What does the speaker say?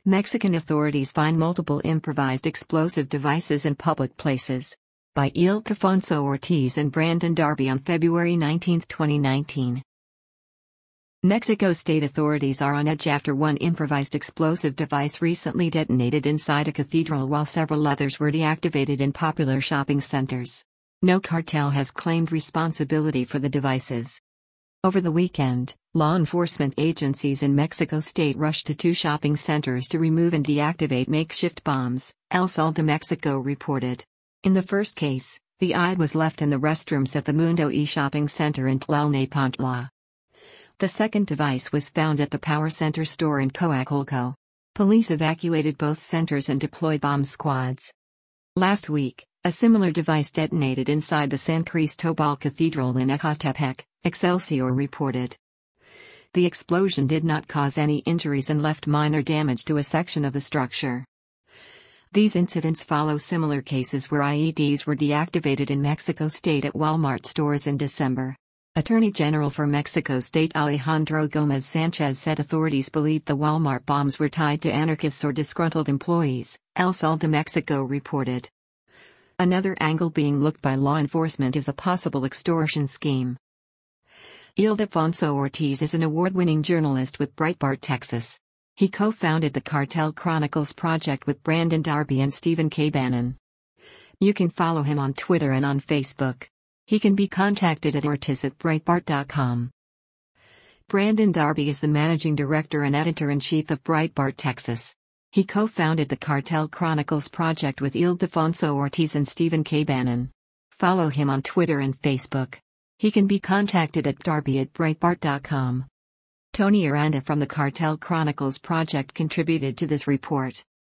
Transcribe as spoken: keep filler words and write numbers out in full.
Mexican authorities find multiple improvised explosive devices in public places. By Ildefonso Ortiz and Brandon Darby on February nineteenth, twenty nineteen. Mexico state authorities are on edge after one improvised explosive device recently detonated inside a cathedral while several others were deactivated in popular shopping centers. No cartel has claimed responsibility for the devices. Over the weekend, law enforcement agencies in Mexico State rushed to two shopping centers to remove and deactivate makeshift bombs, El Sol de Mexico reported. In the first case, the I E D was left in the restrooms at the Mundo E shopping center in Tlalnepantla. The second device was found at the Power Center store in Coacalco. Police evacuated both centers and deployed bomb squads. Last week, a similar device detonated inside the San Cristobal Cathedral in Ecatepec, Excelsior reported. The explosion did not cause any injuries and left minor damage to a section of the structure. These incidents follow similar cases where I E Ds were deactivated in Mexico State at Walmart stores in December. Attorney General for Mexico State Alejandro Gomez Sanchez said authorities believed the Walmart bombs were tied to anarchists or disgruntled employees, El Sol de Mexico reported. Another angle being looked by law enforcement is a possible extortion scheme. Ildefonso Ortiz is an award-winning journalist with Breitbart Texas. He co-founded the Cartel Chronicles project with Brandon Darby and Stephen K. Bannon. You can follow him on Twitter and on Facebook. He can be contacted at ortiz at breitbart dot com. Brandon Darby is the managing director and editor-in-chief of Breitbart Texas. He co-founded the Cartel Chronicles project with Ildefonso Ortiz and Stephen K. Bannon. Follow him on Twitter and Facebook. He can be contacted at darby at breitbart dot com. Tony Aranda from the Cartel Chronicles project contributed to this report.